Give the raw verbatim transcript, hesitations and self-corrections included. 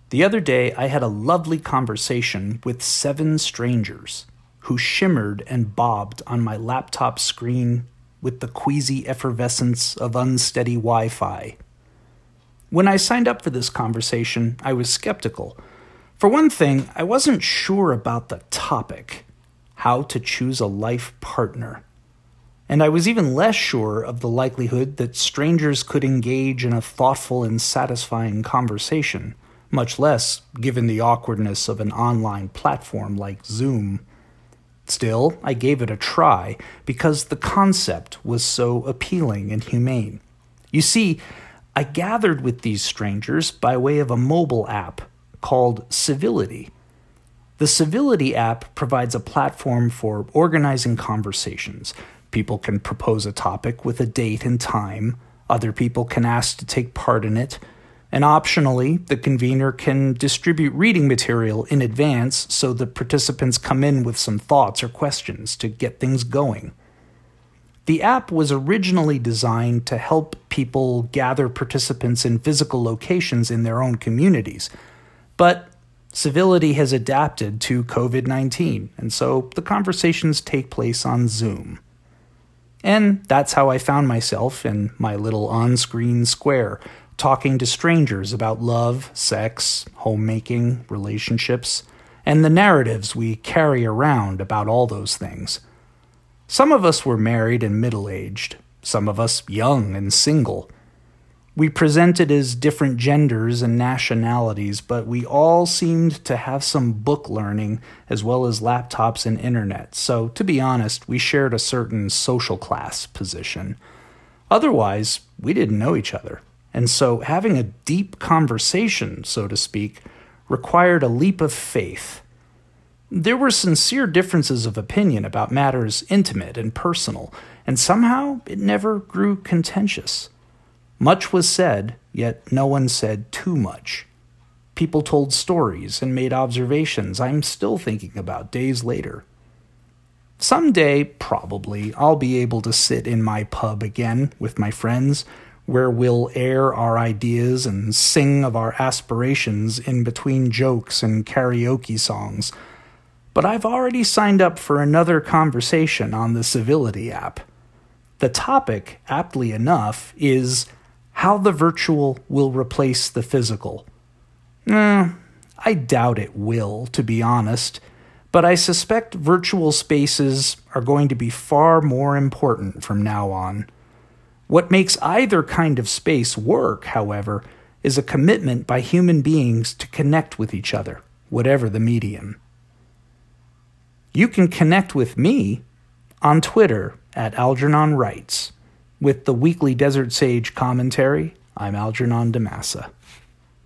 The other day, I had a lovely conversation with seven strangers who shimmered and bobbed on my laptop screen with the queasy effervescence of unsteady Wi-Fi. When I signed up for this conversation, I was skeptical. For one thing, I wasn't sure about the topic, how to choose a life partner. And I was even less sure of the likelihood that strangers could engage in a thoughtful and satisfying conversation, much less given the awkwardness of an online platform like Zoom. Still, I gave it a try because the concept was so appealing and humane. You see, I gathered with these strangers by way of a mobile app called Civility. The Civility app provides a platform for organizing conversations. People can propose a topic with a date and time. Other people can ask to take part in it. And optionally, the convener can distribute reading material in advance so the participants come in with some thoughts or questions to get things going. The app was originally designed to help people gather participants in physical locations in their own communities. But Civility has adapted to covid nineteen, and so the conversations take place on Zoom. And that's how I found myself in my little on-screen square, talking to strangers about love, sex, homemaking, relationships, and the narratives we carry around about all those things. Some of us were married and middle-aged, some of us young and single. We presented as different genders and nationalities, but we all seemed to have some book learning as well as laptops and internet, so to be honest, we shared a certain social class position. Otherwise, we didn't know each other. And so having a deep conversation, so to speak, required a leap of faith. There were sincere differences of opinion about matters intimate and personal, and somehow it never grew contentious. Much was said, yet no one said too much. People told stories and made observations I'm still thinking about days later. Someday, probably, I'll be able to sit in my pub again with my friends, where we'll air our ideas and sing of our aspirations in between jokes and karaoke songs. But I've already signed up for another conversation on the Civility app. The topic, aptly enough, is how the virtual will replace the physical. Eh, I doubt it will, to be honest, but I suspect virtual spaces are going to be far more important from now on. What makes either kind of space work, however, is a commitment by human beings to connect with each other, whatever the medium. You can connect with me on Twitter at Algernon Writes. With the weekly Desert Sage commentary, I'm Algernon DeMassa.